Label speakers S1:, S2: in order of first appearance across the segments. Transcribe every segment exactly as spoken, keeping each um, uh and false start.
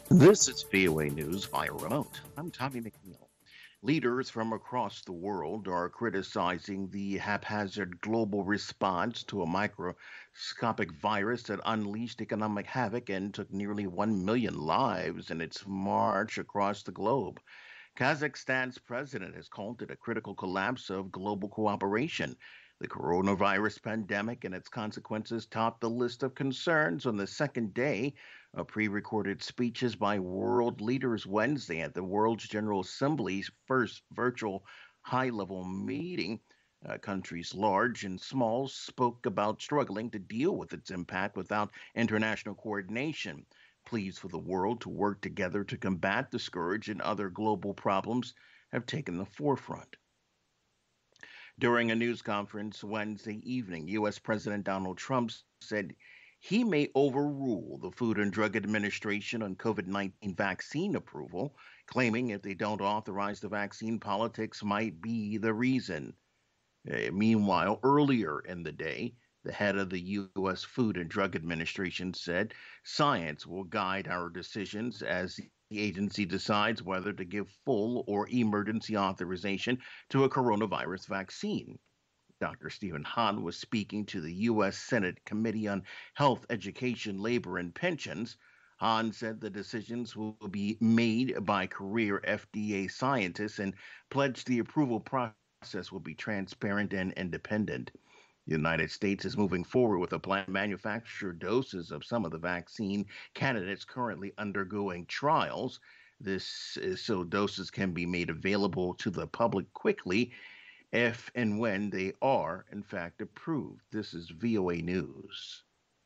S1: This is V O A News via remote. I'm Tommy McNeil. Leaders from across the world are criticizing the haphazard global response to a microscopic virus that unleashed economic havoc and took nearly one million lives in its march across the globe. Kazakhstan's president has called it a critical collapse of global cooperation. The coronavirus pandemic and its consequences topped the list of concerns on the second day of pre recorded speeches by world leaders Wednesday at the World's General Assembly's first virtual high level meeting. Uh, countries large and small spoke about struggling to deal with its impact without international coordination. Pleas for the world to work together to combat the scourge and other global problems have taken the forefront. During a news conference Wednesday evening, U S. President Donald Trump said he may overrule the Food and Drug Administration on COVID nineteen vaccine approval, claiming if they don't authorize the vaccine, politics might be the reason. Uh, meanwhile, earlier in the day, the head of the U S. Food and Drug Administration said science will guide our decisions as the agency decides whether to give full or emergency authorization to a coronavirus vaccine. Doctor Stephen Hahn was speaking to the U S. Senate Committee on Health, Education, Labor, and Pensions. Hahn said the decisions will be made by career F D A scientists and pledged the approval process will be transparent and independent. The United States is moving forward with a plan to manufacture doses of some of the vaccine candidates currently undergoing trials. This is so doses can be made available to the public quickly if and when they are, in fact, approved. This is V O A News.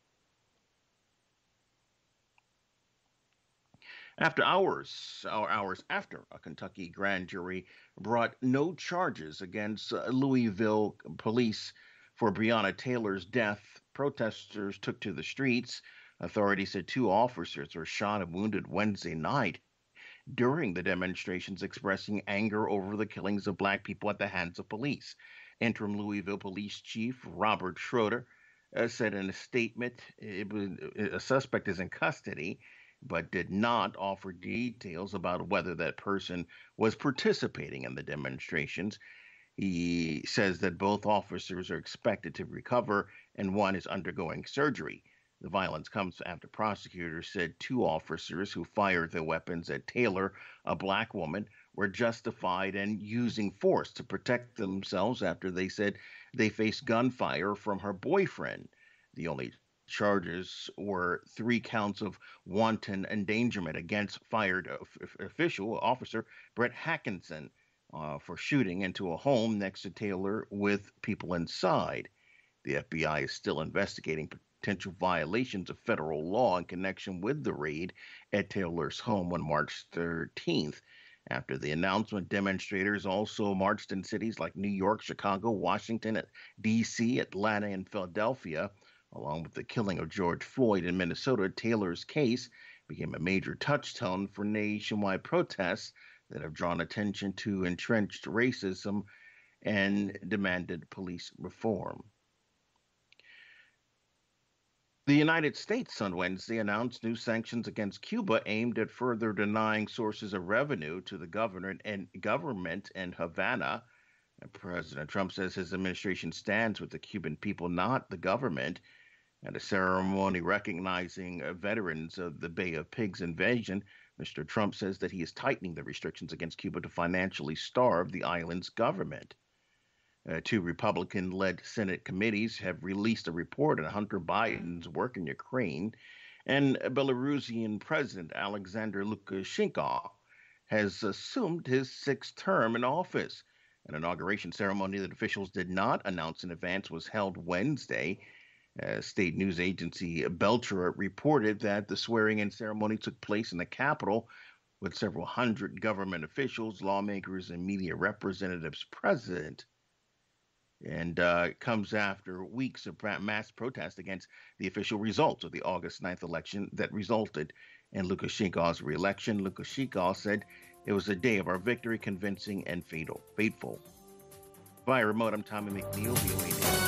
S1: After hours, or hours after a Kentucky grand jury brought no charges against uh, Louisville police for Breonna Taylor's death, protesters took to the streets. Authorities said two officers were shot and wounded Wednesday night during the demonstrations, expressing anger over the killings of black people at the hands of police. Interim Louisville Police Chief Robert Schroeder uh, said in a statement it was, a suspect is in custody, but did not offer details about whether that person was participating in the demonstrations. He says that both officers are expected to recover and one is undergoing surgery. The violence comes after prosecutors said two officers who fired their weapons at Taylor, a black woman, were justified in using force to protect themselves after they said they faced gunfire from her boyfriend. The only charges were three counts of wanton endangerment against fired official officer Brett Hackinson uh, for shooting into a home next to Taylor with people inside. The F B I is still investigating potential violations of federal law in connection with the raid at Taylor's home on March thirteenth. After the announcement, demonstrators also marched in cities like New York, Chicago, Washington, D C, Atlanta, and Philadelphia. Along with the killing of George Floyd in Minnesota, Taylor's case became a major touchstone for nationwide protests that have drawn attention to entrenched racism and demanded police reform. The United States on Wednesday announced new sanctions against Cuba aimed at further denying sources of revenue to the government and government in Havana. President Trump says his administration stands with the Cuban people, not the government. At a ceremony recognizing uh, veterans of the Bay of Pigs invasion, Mister Trump says that he is tightening the restrictions against Cuba to financially starve the island's government. Uh, two Republican led Senate committees have released a report on Hunter Biden's work in Ukraine, and Belarusian President Alexander Lukashenko has assumed his sixth term in office. An inauguration ceremony that officials did not announce in advance was held Wednesday. Uh, state news agency Belcher reported that the swearing in ceremony took place in the Capitol with several hundred government officials, lawmakers, and media representatives present. And uh, it comes after weeks of mass protest against the official results of the August ninth election that resulted in Lukashenko's reelection. Lukashenko said it was a day of our victory, convincing and fatal, fateful. Via remote, I'm Tommy McNeil, V O A News.